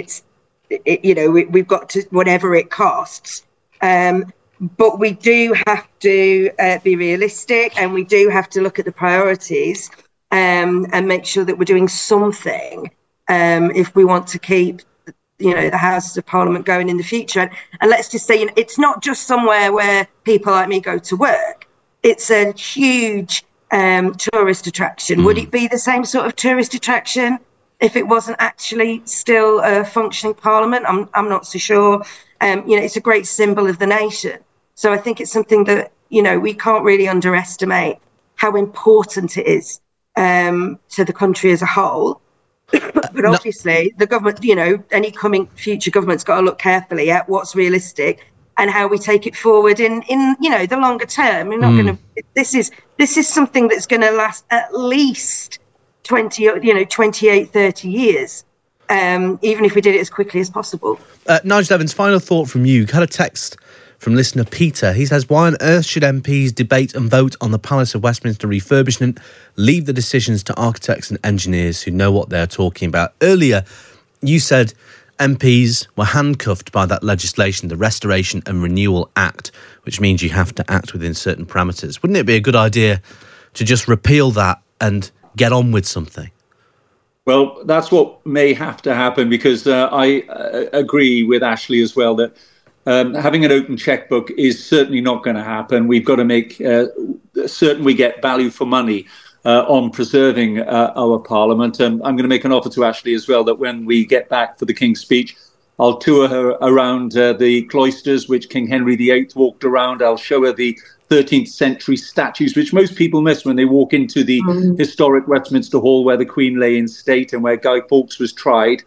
we've got to, whatever it costs. But we do have to be realistic, and we do have to look at the priorities and make sure that we're doing something if we want to keep, the Houses of Parliament going in the future. And let's just say, it's not just somewhere where people like me go to work. It's a huge tourist attraction. Would it be the same sort of tourist attraction if it wasn't actually still a functioning Parliament? I'm not so sure. It's a great symbol of the nation. So I think it's something that, we can't really underestimate how important it is to the country as a whole. But obviously, the government, any future government's got to look carefully at what's realistic and how we take it forward in the longer term. We're not going to. This is something that's going to last at least 28, 30 years, even if we did it as quickly as possible. Nigel Evans, final thought from you. Had a text from listener Peter. He says, why on earth should MPs debate and vote on the Palace of Westminster refurbishment? Leave the decisions to architects and engineers who know what they're talking about. Earlier, you said MPs were handcuffed by that legislation, the Restoration and Renewal Act, which means you have to act within certain parameters. Wouldn't it be a good idea to just repeal that and get on with something? Well, that's what may have to happen, because I agree with Ashley as well that having an open checkbook is certainly not going to happen. We've got to make certain we get value for money on preserving our Parliament. I'm going to make an offer to Ashley as well that when we get back for the King's speech, I'll tour her around the cloisters which King Henry VIII walked around. I'll show her the 13th century statues, which most people miss when they walk into the historic Westminster Hall where the Queen lay in state and where Guy Fawkes was tried.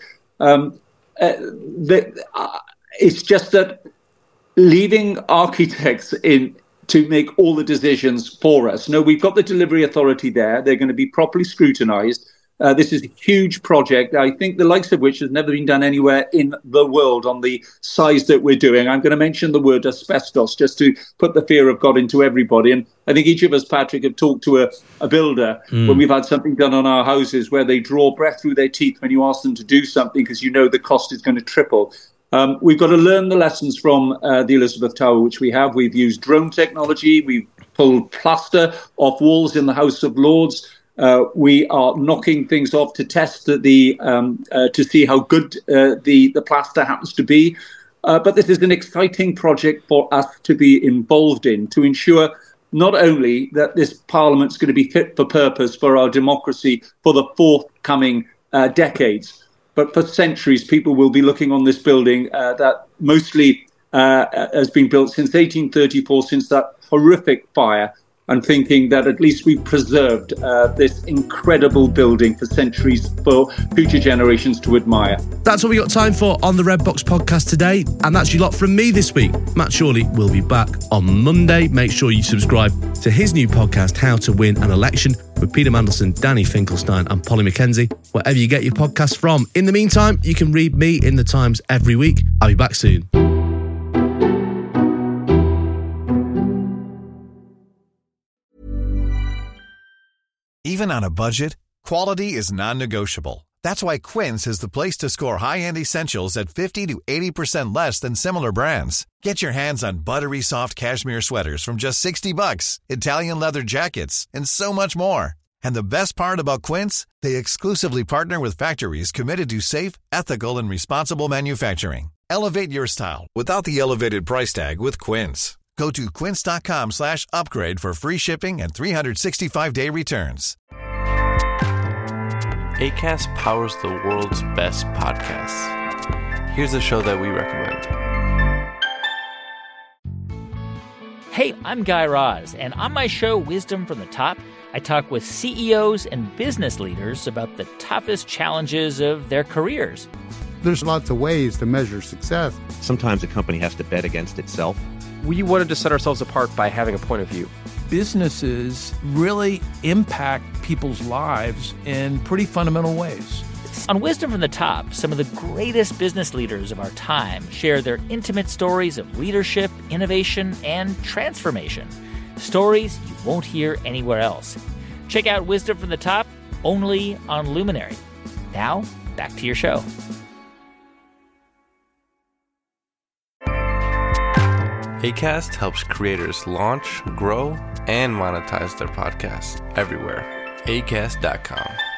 It's just that leaving architects in to make all the decisions for us. No, we've got the delivery authority there. They're going to be properly scrutinised. This is a huge project, I think the likes of which has never been done anywhere in the world on the size that we're doing. I'm going to mention the word asbestos just to put the fear of God into everybody. And I think each of us, Patrick, have talked to a builder when we've had something done on our houses where they draw breath through their teeth when you ask them to do something because you know the cost is going to triple. We've got to learn the lessons from the Elizabeth Tower, which we have. We've used drone technology. We've pulled plaster off walls in the House of Lords. We are knocking things off to test to see how good the plaster happens to be. But this is an exciting project for us to be involved in, to ensure not only that this Parliament's going to be fit for purpose for our democracy for the forthcoming decades, but for centuries, people will be looking on this building that mostly has been built since 1834, since that horrific fire, and thinking that at least we've preserved this incredible building for centuries for future generations to admire. That's all we got time for on the Red Box podcast today, and that's your lot from me this week. Matt Shorley will be back on Monday. Make sure you subscribe to his new podcast, How to Win an Election, with Peter Mandelson, Danny Finkelstein and Polly McKenzie, wherever you get your podcasts from. In the meantime, you can read me in the Times every week. I'll be back soon. Even on a budget, quality is non-negotiable. That's why Quince is the place to score high-end essentials at 50 to 80% less than similar brands. Get your hands on buttery soft cashmere sweaters from just $60, Italian leather jackets, and so much more. And the best part about Quince, they exclusively partner with factories committed to safe, ethical, and responsible manufacturing. Elevate your style without the elevated price tag with Quince. Go to quince.com/upgrade for free shipping and 365-day returns. Acast powers the world's best podcasts. Here's a show that we recommend. Hey, I'm Guy Raz, and on my show, Wisdom from the Top, I talk with CEOs and business leaders about the toughest challenges of their careers. There's lots of ways to measure success. Sometimes a company has to bet against itself. We wanted to set ourselves apart by having a point of view. Businesses really impact people's lives in pretty fundamental ways. On Wisdom from the Top, some of the greatest business leaders of our time share their intimate stories of leadership, innovation, and transformation. Stories you won't hear anywhere else. Check out Wisdom from the Top, only on Luminary. Now, back to your show. Acast helps creators launch, grow, and monetize their podcasts everywhere. Acast.com.